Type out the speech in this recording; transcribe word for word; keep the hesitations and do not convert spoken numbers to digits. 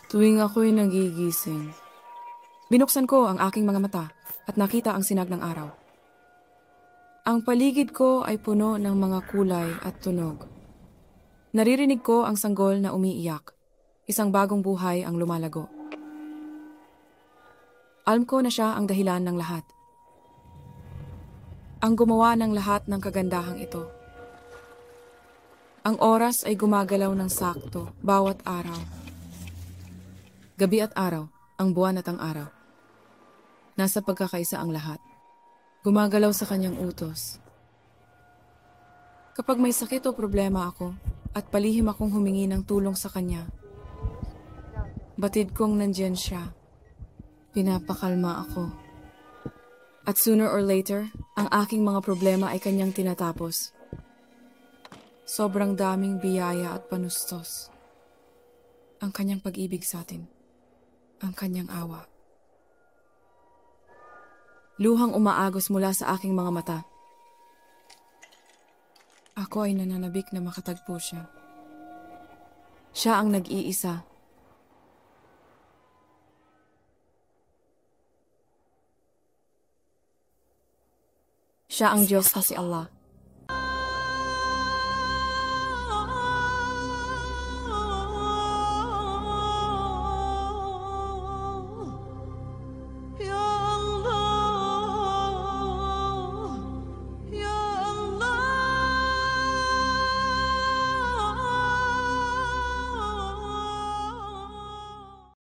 Tuwing ako'y nagigising, binuksan ko ang aking mga mata at nakita ang sinag ng araw. Ang paligid ko ay puno ng mga kulay at tunog. Naririnig ko ang sanggol na umiiyak. Isang bagong buhay ang lumalago. Alam ko na siya ang dahilan ng lahat. Ang gumawa ng lahat ng kagandahang ito. Ang oras ay gumagalaw ng sakto bawat araw. Gabi at araw, ang buwan at ang araw. Nasa pagkakaisa ang lahat. Gumagalaw sa kanyang utos. Kapag may sakit o problema ako at palihim akong humingi ng tulong sa kanya, batid kong nandyan siya. Pinapakalma ako. At sooner or later, ang aking mga problema ay kanyang tinatapos. Sobrang daming biyaya at panustos. Ang kanyang pag-ibig sa atin. Ang kanyang awa. Luhang umaagos mula sa aking mga mata. Ako ay nananabik na makatagpo siya. Siya ang nag-iisa. Siya ang Diyos na si Allah.